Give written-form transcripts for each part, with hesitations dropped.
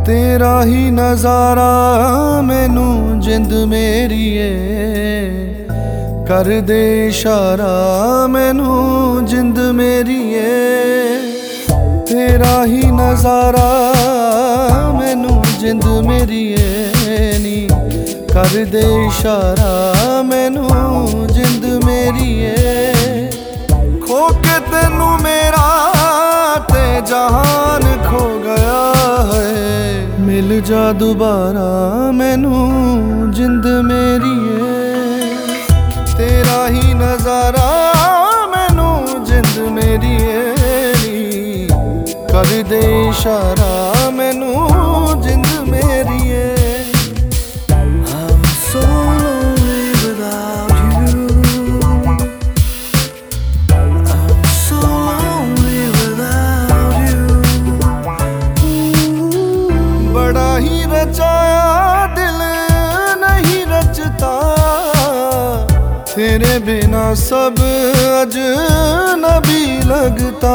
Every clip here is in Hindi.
तेरा ही नजारा मैनू जिंद मेरीए, कर दे इशारा मैनू जिंद मेरीए। तेरा ही नजारा मैनू जिंद मेरीए नी, कर दे इशारा मैनू जिंद मेरीए। खो के तेनू मेरा ते जहान खो गया है, मिल जा दोबारा मैनू जिंद मेरीए। तेरा ही नजारा मैनू जिंद मेरीए नी, कर दे इशारा मैनू जिंद मेरीए। बड़ा ही रचाया दिल नहीं रचता, तेरे बिना सब अजनबी लगता।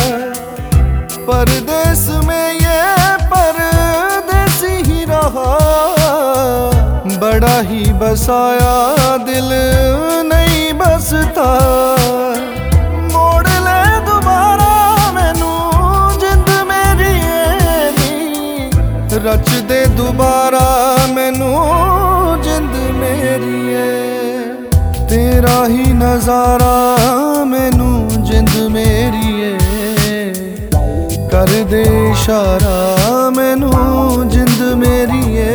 परदेस में ये परदेसी ही रहा, बड़ा ही बसाया दिल नहीं बसता। मोड़ ले दोबारा मैनू जिंद मेरीए नी, रच दे दोबारा मैनू जिंद मेरीए। तेरा ही नजारा मैनू जिंद मेरीए, कर दे इशारा मैनू जिंद मेरीए।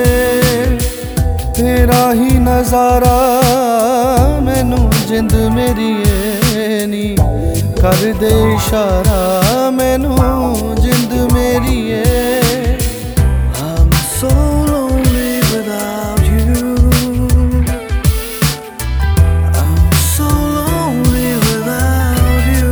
तेरा ही नजारा मैनू जिंद मेरीए नी, कर दे इशारा मैनू जिंद मेरीए। I'm so lonely without you, I'm so lonely without you।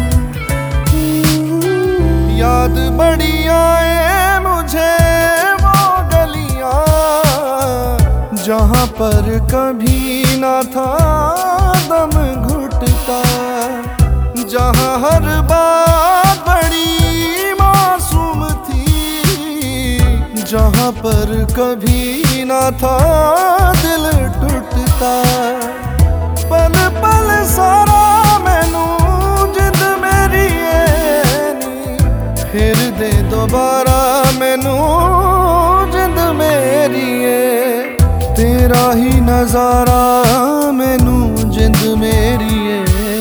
याद बड़ी आए मुझे वो गलियां, जहाँ पर कभी ना था दम घुटता। जहाँ हर बात बड़ी मासूम थी, जहाँ पर कभी ना था दिल टूटता। पल पल सारा मैनू जिंद मेरीए नी, फिर दे दोबारा मैनू जिंद मेरीए। तेरा ही नजारा मैनू जिंद मेरीए,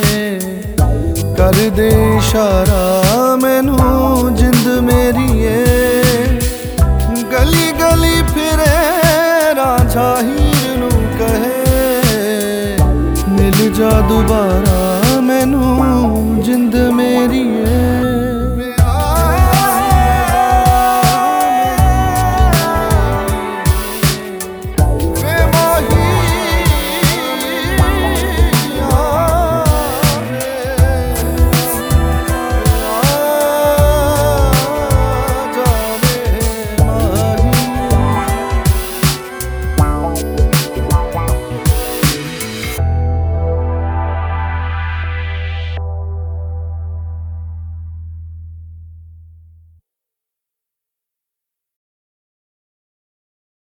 कर दे इशारा मैनू जिंद मेरीए। गली गली फिरे रांझा हीर नू कहे, मिल जा दोबारा मैनू जिंद मेरीए।